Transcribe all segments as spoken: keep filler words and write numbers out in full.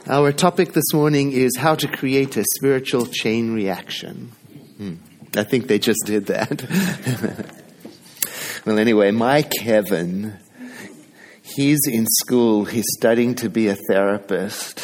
Our topic this morning is how to create a spiritual chain reaction. Hmm. I think they just did that. Well, anyway, my Kevin, he's in school. He's studying to be a therapist.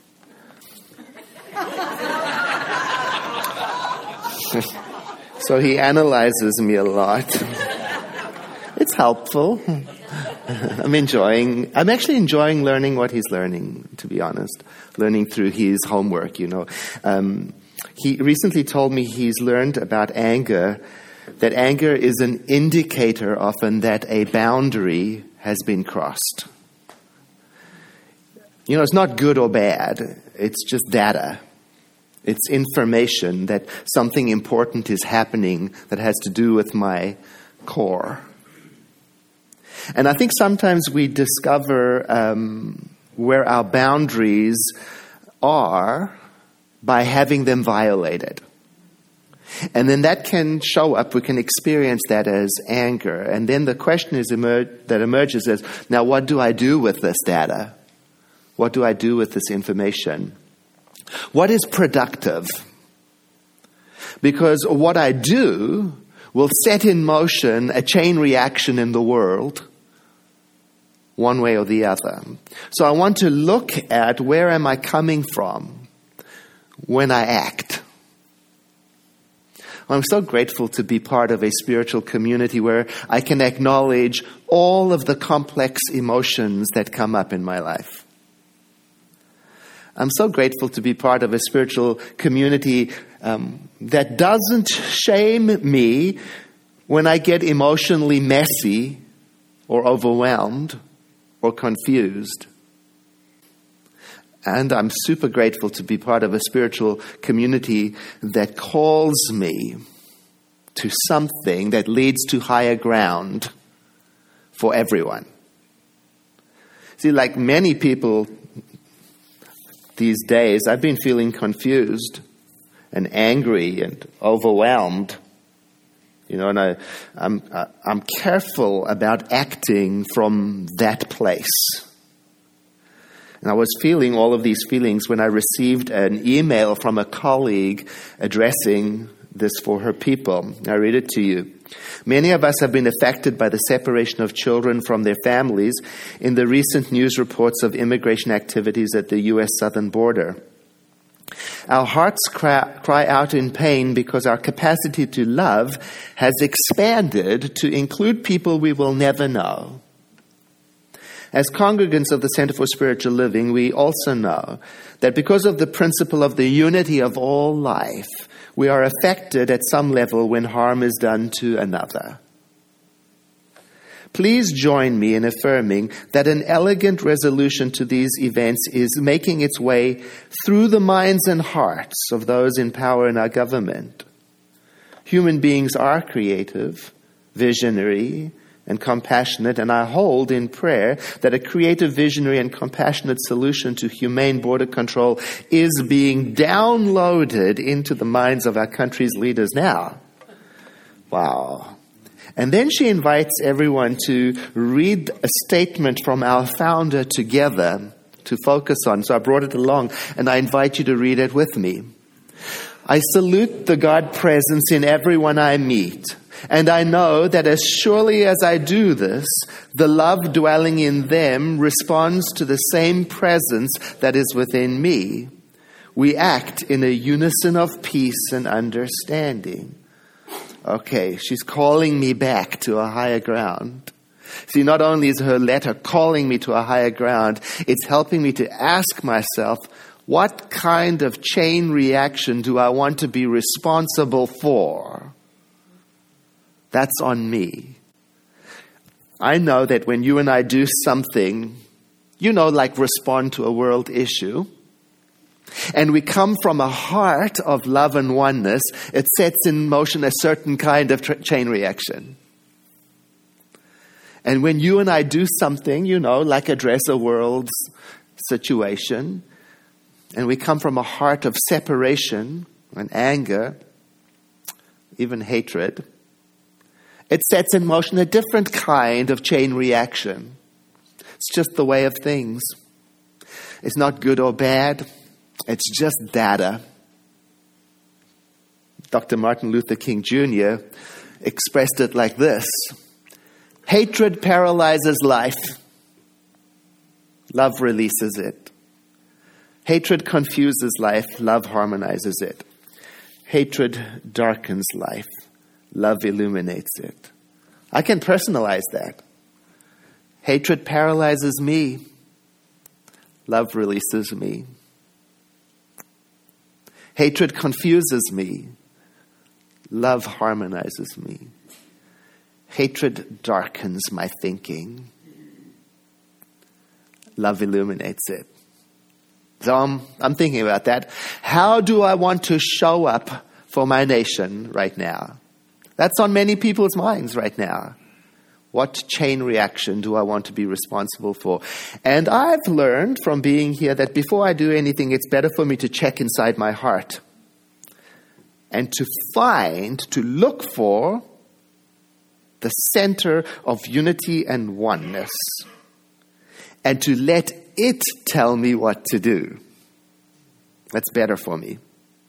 So he analyzes me a lot. It's helpful. I'm enjoying, I'm actually enjoying learning what he's learning, to be honest. Learning through his homework, you know. Um, he recently told me he's learned about anger, that anger is an indicator often that a boundary has been crossed. You know, it's not good or bad. It's just data. It's information that something important is happening that has to do with my core. And I think sometimes we discover um, where our boundaries are by having them violated. And then that can show up, we can experience that as anger. And then the question is emer- that emerges is, now what do I do with this data? What do I do with this information? What is productive? Because what I do will set in motion a chain reaction in the world, one way or the other. So I want to look at where am I coming from when I act. I'm so grateful to be part of a spiritual community where I can acknowledge all of the complex emotions that come up in my life. I'm so grateful to be part of a spiritual community um, that doesn't shame me when I get emotionally messy or overwhelmed or confused. And I'm super grateful to be part of a spiritual community that calls me to something that leads to higher ground for everyone. See, like many people these days, I've been feeling confused and angry and overwhelmed. You know, and I, I'm, I'm careful about acting from that place. And I was feeling all of these feelings when I received an email from a colleague addressing this for her people. I read it to you. Many of us have been affected by the separation of children from their families in the recent news reports of immigration activities at the U S southern border. Our hearts cry, cry out in pain because our capacity to love has expanded to include people we will never know. As congregants of the Center for Spiritual Living, we also know that because of the principle of the unity of all life, we are affected at some level when harm is done to another. Please join me in affirming that an elegant resolution to these events is making its way through the minds and hearts of those in power in our government. Human beings are creative, visionary, and compassionate, and I hold in prayer that a creative, visionary, and compassionate solution to humane border control is being downloaded into the minds of our country's leaders now. Wow. And then she invites everyone to read a statement from our founder together to focus on. So I brought it along, and I invite you to read it with me. I salute the God presence in everyone I meet. And I know that as surely as I do this, the love dwelling in them responds to the same presence that is within me. We act in a unison of peace and understanding. Okay, she's calling me back to a higher ground. See, not only is her letter calling me to a higher ground, it's helping me to ask myself, what kind of chain reaction do I want to be responsible for? That's on me. I know that when you and I do something, you know, like respond to a world issue, and we come from a heart of love and oneness, it sets in motion a certain kind of tra- chain reaction. And when you and I do something, you know, like address a world's situation, and we come from a heart of separation and anger, even hatred, it sets in motion a different kind of chain reaction. It's just the way of things. It's not good or bad. It's just data. Doctor Martin Luther King Junior expressed it like this: hatred paralyzes life. Love releases it. Hatred confuses life. Love harmonizes it. Hatred darkens life. Love illuminates it. I can personalize that. Hatred paralyzes me. Love releases me. Hatred confuses me. Love harmonizes me. Hatred darkens my thinking. Love illuminates it. So I'm, I'm thinking about that. How do I want to show up for my nation right now? That's on many people's minds right now. What chain reaction do I want to be responsible for? And I've learned from being here that before I do anything, it's better for me to check inside my heart and to find, to look for the center of unity and oneness, and to let it tell me what to do. That's better for me.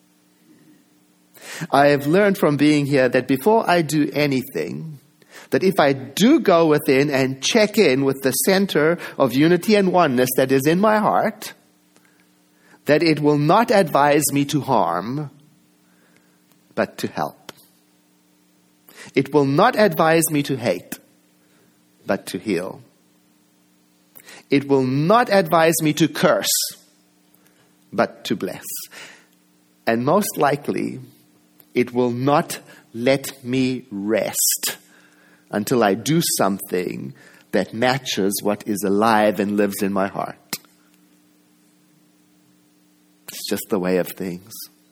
I have learned from being here that before I do anything, that if I do go within and check in with the center of unity and oneness that is in my heart, that it will not advise me to harm, but to help. It will not advise me to hate, but to heal. It will not advise me to curse, but to bless. And most likely, it will not let me rest until I do something that matches what is alive and lives in my heart. It's just the way of things.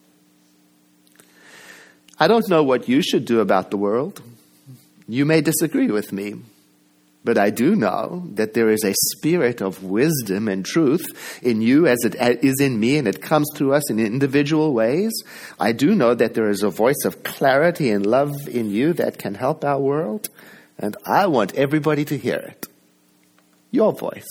I don't know what you should do about the world. You may disagree with me. But I do know that there is a spirit of wisdom and truth in you as it is in me, and it comes through us in individual ways. I do know that there is a voice of clarity and love in you that can help our world, and I want everybody to hear it. Your voice.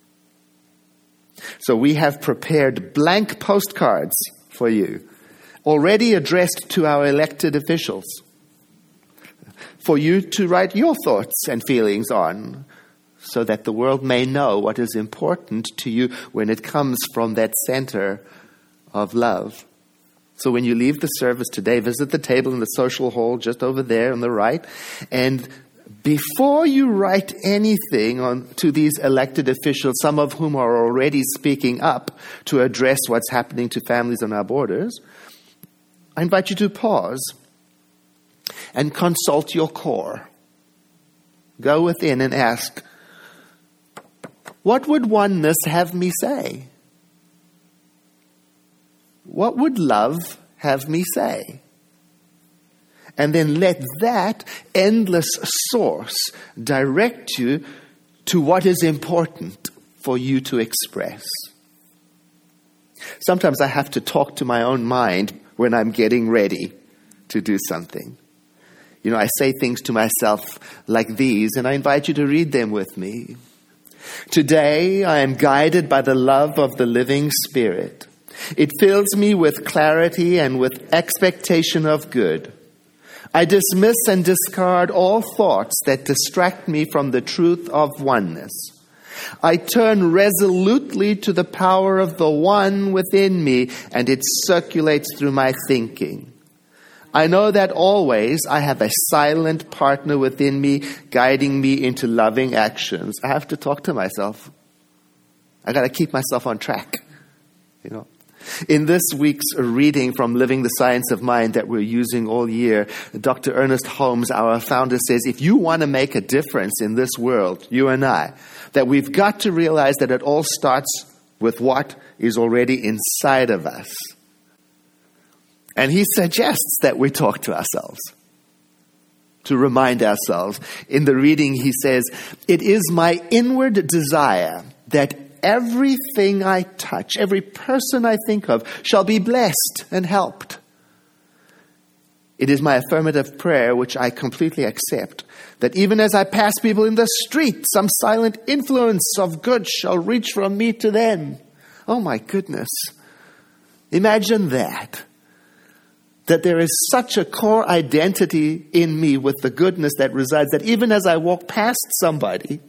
So we have prepared blank postcards for you, already addressed to our elected officials, for you to write your thoughts and feelings on, so that the world may know what is important to you when it comes from that center of love. So when you leave the service today, visit the table in the social hall just over there on the right, and before you write anything on to these elected officials, some of whom are already speaking up to address what's happening to families on our borders, I invite you to pause and consult your core. Go within and ask, what would oneness have me say? What would love have me say? And then let that endless source direct you to what is important for you to express. Sometimes I have to talk to my own mind when I'm getting ready to do something. You know, I say things to myself like these, and I invite you to read them with me. Today, I am guided by the love of the living Spirit. It fills me with clarity and with expectation of good. I dismiss and discard all thoughts that distract me from the truth of oneness. I turn resolutely to the power of the one within me, and it circulates through my thinking. I know that always I have a silent partner within me guiding me into loving actions. I have to talk to myself. I got to keep myself on track. You know. In this week's reading from Living the Science of Mind that we're using all year, Doctor Ernest Holmes, our founder, says, if you want to make a difference in this world, you and I, that we've got to realize that it all starts with what is already inside of us. And he suggests that we talk to ourselves, to remind ourselves. In the reading, he says, it is my inward desire that everything I touch, every person I think of, shall be blessed and helped. It is my affirmative prayer, which I completely accept, that even as I pass people in the street, some silent influence of good shall reach from me to them. Oh my goodness. Imagine that. That there is such a core identity in me with the goodness that resides, that even as I walk past somebody,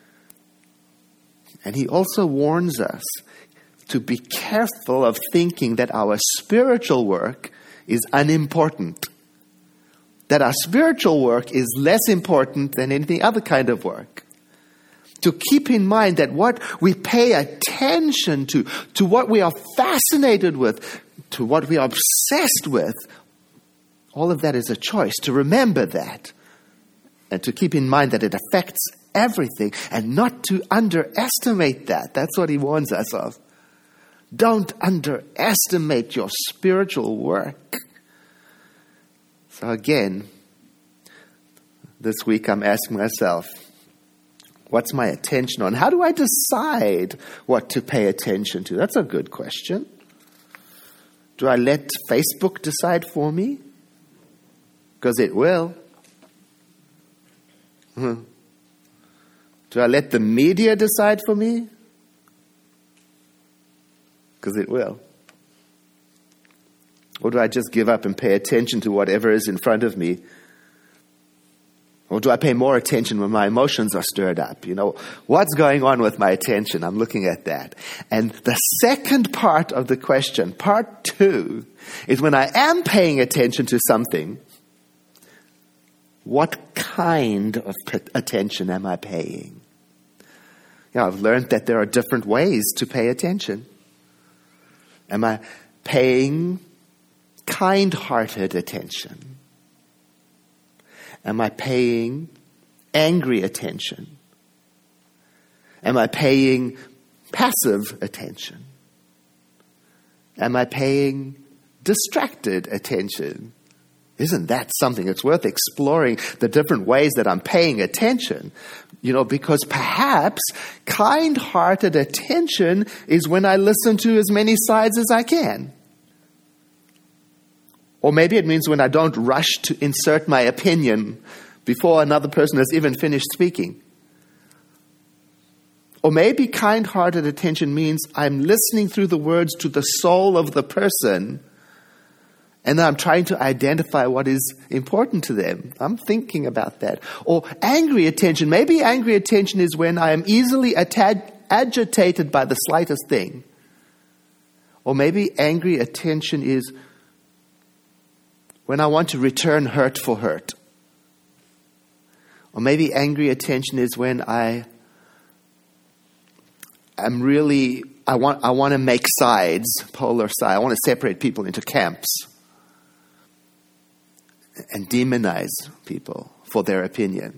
and he also warns us to be careful of thinking that our spiritual work is unimportant. That our spiritual work is less important than any other kind of work. To keep in mind that what we pay attention to, to what we are fascinated with, to what we are obsessed with, all of that is a choice. To remember that. And to keep in mind that it affects everything. And not to underestimate that. That's what he warns us of. Don't underestimate your spiritual work. So again, this week I'm asking myself, what's my attention on? How do I decide what to pay attention to? That's a good question. Do I let Facebook decide for me? Because it will. Hmm. Do I let the media decide for me? Because it will. Or do I just give up and pay attention to whatever is in front of me? Or do I pay more attention when my emotions are stirred up? You know, what's going on with my attention? I'm looking at that. And the second part of the question, part two, is when I am paying attention to something, what kind of attention am I paying? You know, I've learned that there are different ways to pay attention. Am I paying kind-hearted attention? Am I paying angry attention? Am I paying passive attention? Am I paying distracted attention? Isn't that something? It's worth exploring the different ways that I'm paying attention. You know, because perhaps kind-hearted attention is when I listen to as many sides as I can. Or maybe it means when I don't rush to insert my opinion before another person has even finished speaking. Or maybe kind-hearted attention means I'm listening through the words to the soul of the person, and I'm trying to identify what is important to them. I'm thinking about that. Or angry attention. Maybe angry attention is when I am easily atta- agitated by the slightest thing. Or maybe angry attention is when I want to return hurt for hurt. Or maybe angry attention is when I am really, I want, I want to make sides, polar side. I want to separate people into camps and demonize people for their opinion.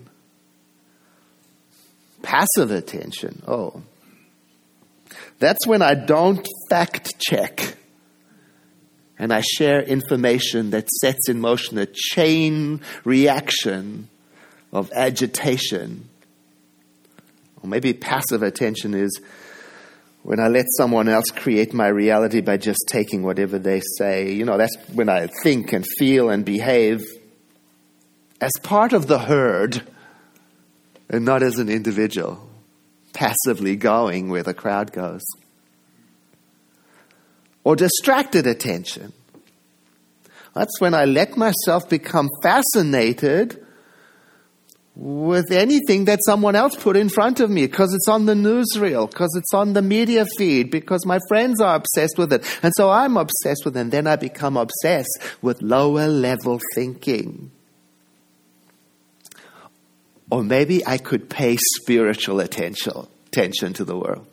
Passive attention, oh. That's when I don't fact check and I share information that sets in motion a chain reaction of agitation. Or maybe passive attention is when I let someone else create my reality by just taking whatever they say. You know, that's when I think and feel and behave as part of the herd and not as an individual, passively going where the crowd goes. Or distracted attention. That's when I let myself become fascinated with anything that someone else put in front of me because it's on the newsreel, because it's on the media feed, because my friends are obsessed with it. And so I'm obsessed with it. And then I become obsessed with lower level thinking. Or maybe I could pay spiritual attention, attention to the world.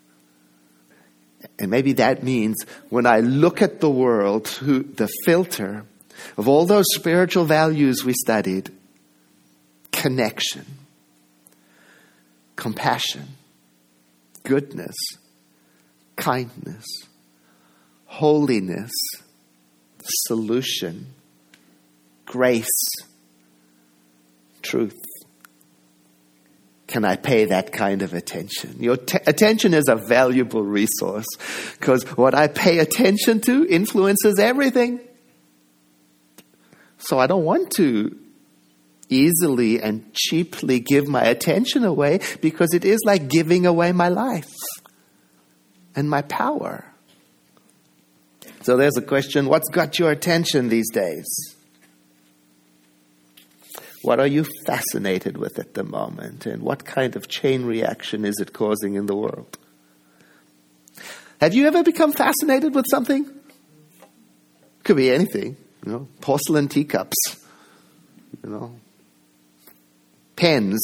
And maybe that means when I look at the world through the filter of all those spiritual values we studied, connection, compassion, goodness, kindness, holiness, solution, grace, truth. Can I pay that kind of attention? Your t- attention is a valuable resource because what I pay attention to influences everything. So I don't want to easily and cheaply give my attention away because it is like giving away my life. and my power. So there's a question, what's got your attention these days? What are you fascinated with at the moment? And what kind of chain reaction is it causing in the world? Have you ever become fascinated with something? Could be anything, you know, porcelain teacups, you know, pens,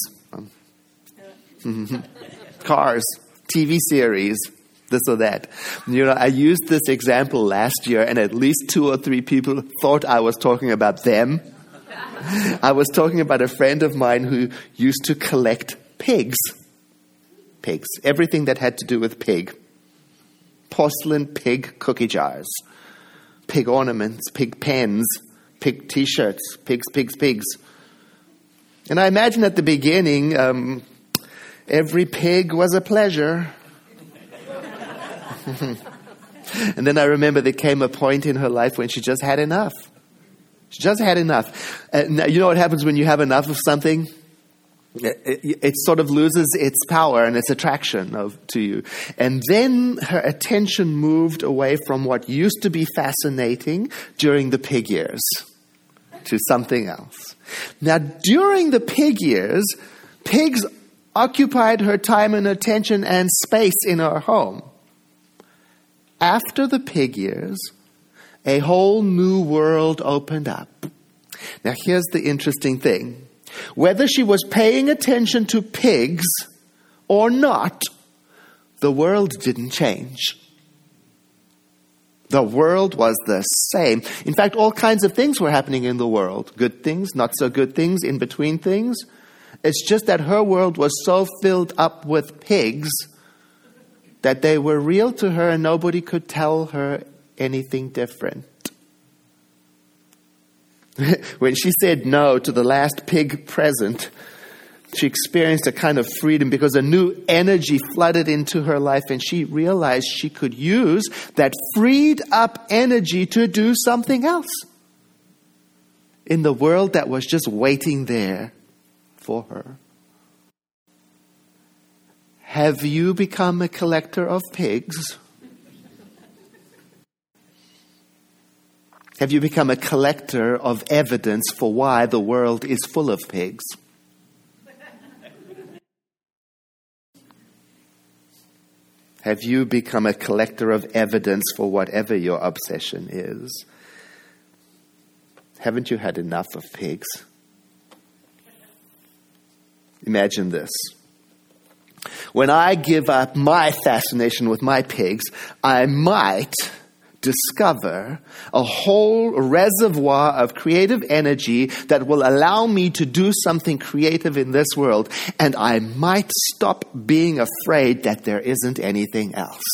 cars, T V series, this or that. You know, I used this example last year, and at least two or three people thought I was talking about them. I was talking about a friend of mine who used to collect pigs. Pigs. Everything that had to do with pig. Porcelain pig cookie jars. Pig ornaments, pig pens, pig t-shirts, pigs, pigs, pigs. And I imagine at the beginning, um, every pig was a pleasure. And then I remember there came a point in her life when she just had enough. She just had enough. And you know what happens when you have enough of something? It, it, it sort of loses its power and its attraction of, to you. And then her attention moved away from what used to be fascinating during the pig years to something else. Now, during the pig years, pigs occupied her time and attention and space in her home. After the pig years, a whole new world opened up. Now, here's the interesting thing. Whether she was paying attention to pigs or not, the world didn't change. The world was the same. In fact, all kinds of things were happening in the world. Good things, not so good things, in between things. It's just that her world was so filled up with pigs that they were real to her and nobody could tell her anything different. When she said no to the last pig present, she experienced a kind of freedom because a new energy flooded into her life and she realized she could use that freed up energy to do something else in the world that was just waiting there for her. Have you become a collector of pigs? Have you become a collector of evidence for why the world is full of pigs? Have you become a collector of evidence for whatever your obsession is? Haven't you had enough of pigs? Imagine this. When I give up my fascination with my pigs, I might discover a whole reservoir of creative energy that will allow me to do something creative in this world, and I might stop being afraid that there isn't anything else.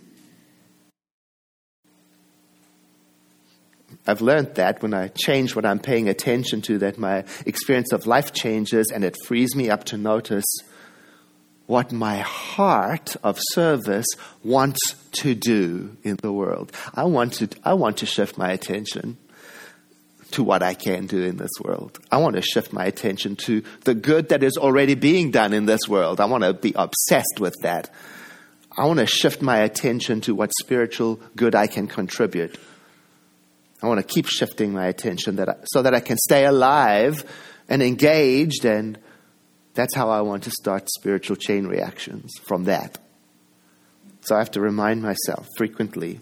I've learned that when I change what I'm paying attention to, that my experience of life changes and it frees me up to notice what my heart of service wants to do in the world. I want to, I want to shift my attention to what I can do in this world. I want to shift my attention to the good that is already being done in this world. I want to be obsessed with that. I want to shift my attention to what spiritual good I can contribute. I want to keep shifting my attention that I, so that I can stay alive and engaged, and that's how I want to start spiritual chain reactions, from that. So I have to remind myself frequently,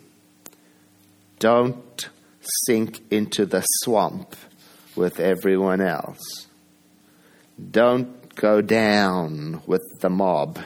don't sink into the swamp with everyone else. Don't go down with the mob.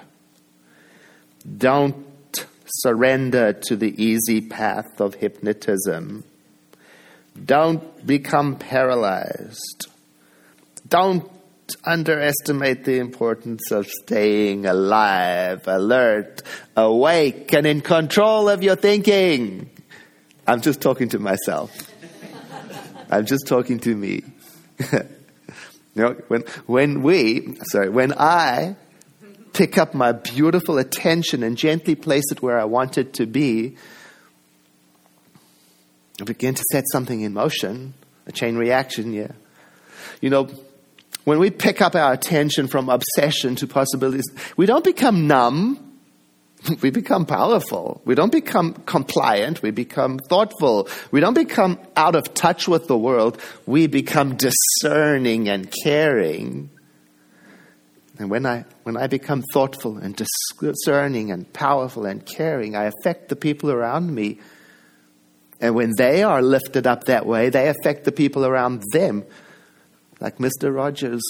Don't surrender to the easy path of hypnotism. Don't become paralyzed. Don't underestimate the importance of staying alive, alert, awake, and in control of your thinking. I'm just talking to myself. I'm just talking to me. You know, when when we, sorry, when I pick up my beautiful attention and gently place it where I want it to be, I begin to set something in motion, a chain reaction, yeah. You know, when we pick up our attention from obsession to possibilities, we don't become numb. We become powerful. We don't become compliant. We become thoughtful. We don't become out of touch with the world. We become discerning and caring. And when I when I become thoughtful and discerning and powerful and caring, I affect the people around me. And when they are lifted up that way, they affect the people around them, like Mister Rogers.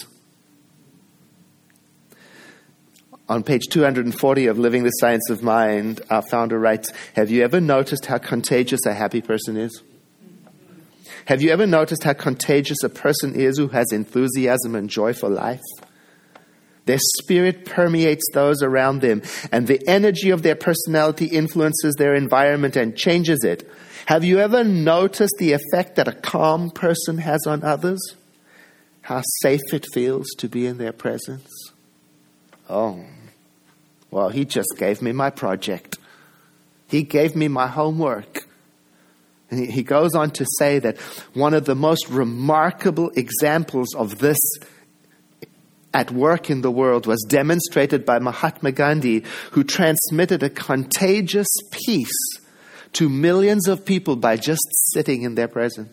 On page two hundred forty of Living the Science of Mind, our founder writes, have you ever noticed how contagious a happy person is? Have you ever noticed how contagious a person is who has enthusiasm and joy for life? Their spirit permeates those around them, and the energy of their personality influences their environment and changes it. Have you ever noticed the effect that a calm person has on others? How safe it feels to be in their presence? Oh, well, he just gave me my project. He gave me my homework. And he goes on to say that one of the most remarkable examples of this at work in the world was demonstrated by Mahatma Gandhi, who transmitted a contagious peace to millions of people by just sitting in their presence.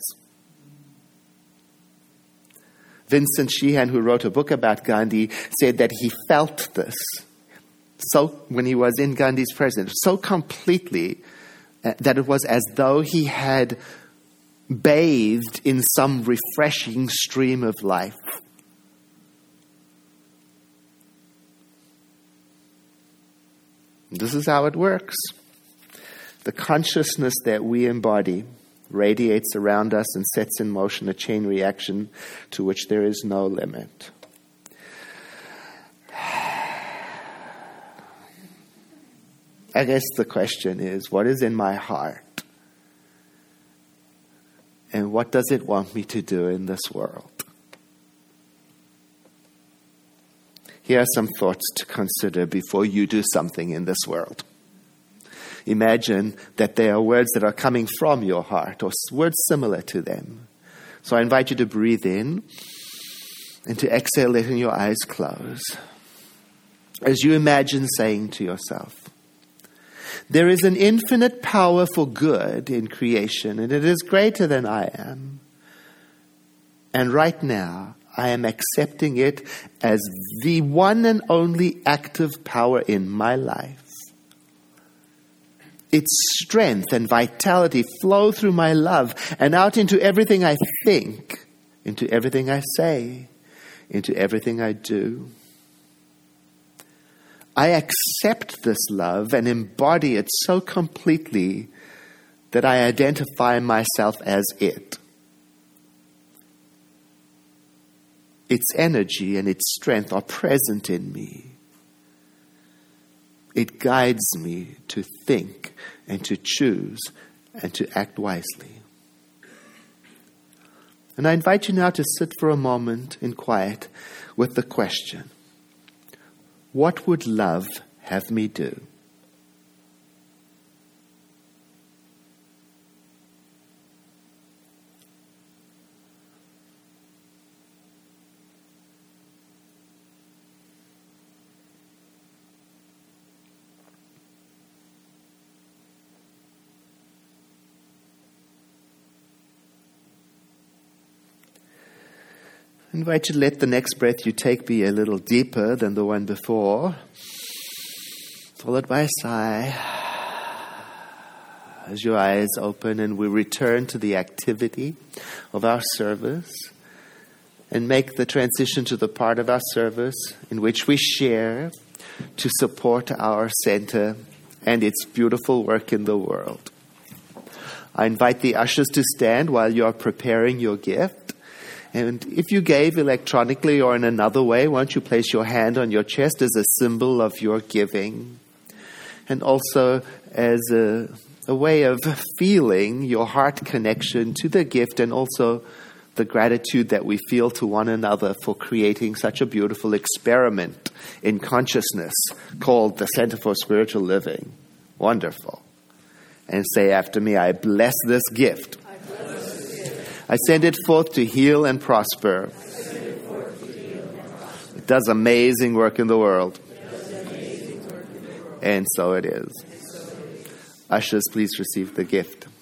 Vincent Sheehan, who wrote a book about Gandhi, said that he felt this so when he was in Gandhi's presence so completely uh, that it was as though he had bathed in some refreshing stream of life. This is how it works. The consciousness that we embody radiates around us and sets in motion a chain reaction to which there is no limit. I guess the question is, what is in my heart? And what does it want me to do in this world? Here are some thoughts to consider before you do something in this world. Imagine that there are words that are coming from your heart or words similar to them. So I invite you to breathe in and to exhale, letting your eyes close. As you imagine saying to yourself, there is an infinite power for good in creation, and it is greater than I am. And right now, I am accepting it as the one and only active power in my life. Its strength and vitality flow through my love and out into everything I think, into everything I say, into everything I do. I accept this love and embody it so completely that I identify myself as it. Its energy and its strength are present in me. It guides me to think and to choose and to act wisely. And I invite you now to sit for a moment in quiet with the question, what would love have me do? I invite you to let the next breath you take be a little deeper than the one before, followed by a sigh as your eyes open and we return to the activity of our service and make the transition to the part of our service in which we share to support our center and its beautiful work in the world. I invite the ushers to stand while you are preparing your gift. And if you gave electronically or in another way, why don't you place your hand on your chest as a symbol of your giving? And also as a, a way of feeling your heart connection to the gift and also the gratitude that we feel to one another for creating such a beautiful experiment in consciousness called the Center for Spiritual Living. Wonderful. And say after me, I bless this gift. I send it forth to heal and prosper. It does amazing work in the world. And so it is. Ushers, please receive the gift.